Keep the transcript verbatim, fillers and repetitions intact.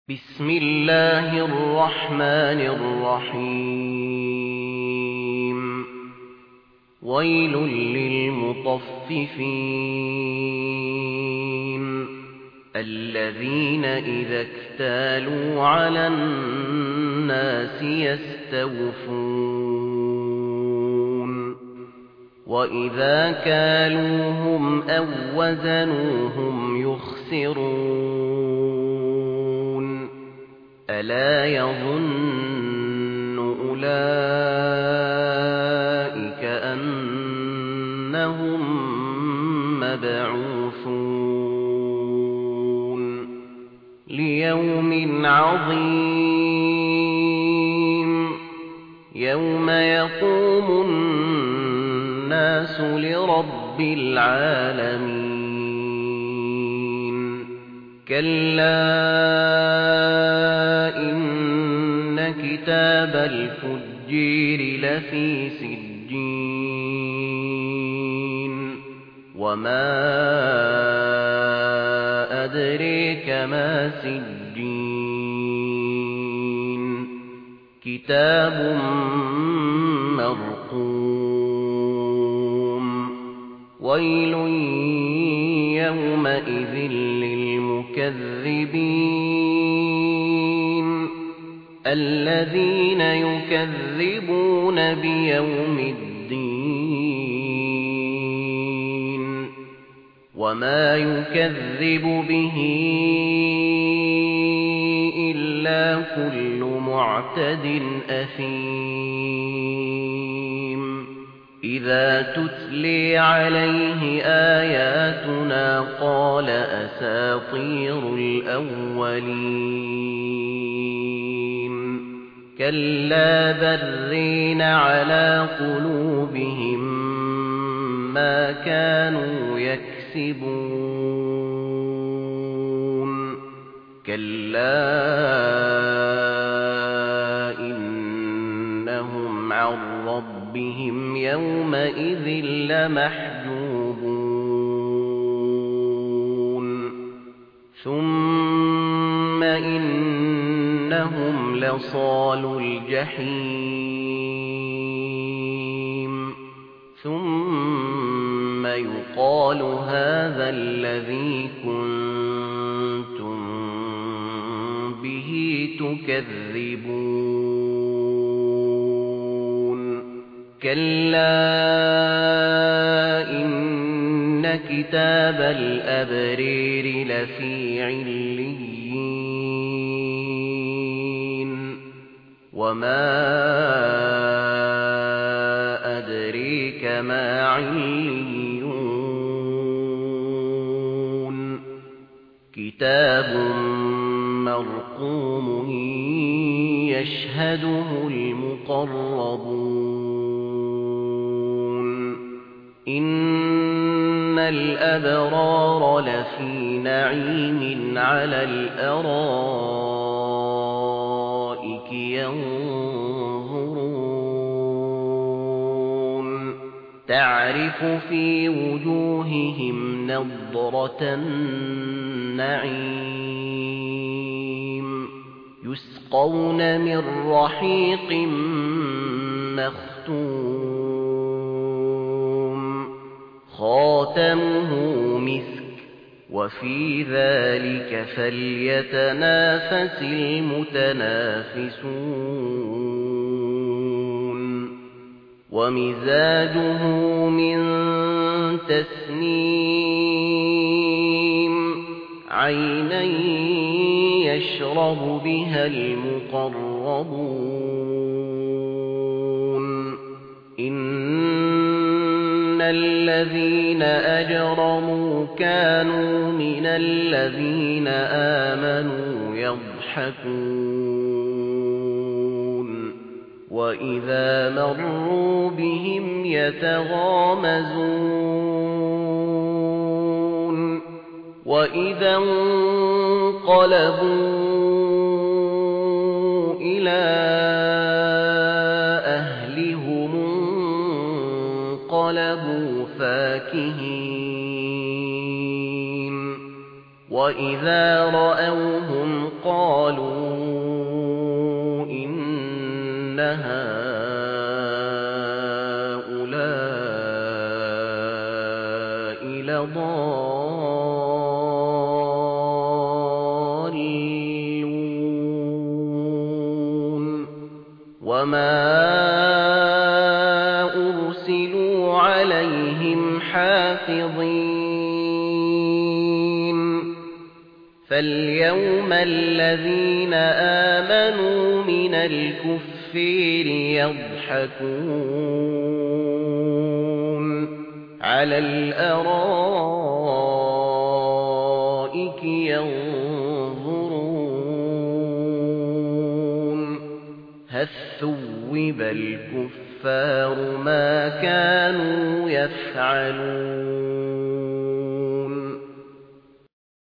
بسم الله الرحمن الرحيم ويل للمطففين الذين إذا اكتالوا على الناس يستوفون وإذا كالوهم أو وزنوهم يخسرون ألا يظن أولئك أنهم مبعوثون ليوم عظيم يوم يقوم الناس لرب العالمين كلا إن كتاب الفجير لفي سجين وما أدريك ما سجين كتاب مرقوم ويل يومئذ للمكذبين الذين يكذبون بيوم الدين وما يكذب به إلا كل معتد أثيم إذا تتلي عليه آياتنا قال أساطير الأولين كلا برين على قلوبهم ما كانوا يكسبون كلا إنهم عن ربهم يومئذ لمحجوبون ثم إنهم لصالو الجحيم ثم يقال هذا الذي كنتم به تكذبون كلا إن كتاب الأبرير لفي عليين وما أدريك ما عليون كتاب مرقوم يشهده المقربون إن الأبرار لفي نعيم على الأرائك ينظرون تعرف في وجوههم نضرة النعيم يسقون من رحيق مختوم خاتمه مسك وفي ذلك فليتنافس المتنافسون ومزاجه من تسنيم عينا يشرب بها المقربون إن الذين أجرموا كانوا من الذين آمنوا يضحكون وإذا مروا بهم يتغامزون وإذا انقلبوا إلى أهلهم انقلبوا فاكهين وإذا رأوهم قالوا قالوا إن هؤلاء لضالون وما أرسلوا عليهم حافظين فاليوم الذين آمنوا من الكفار يضحكون على الأرائك ينظرون هل ثوب الكفار ما كانوا يفعلون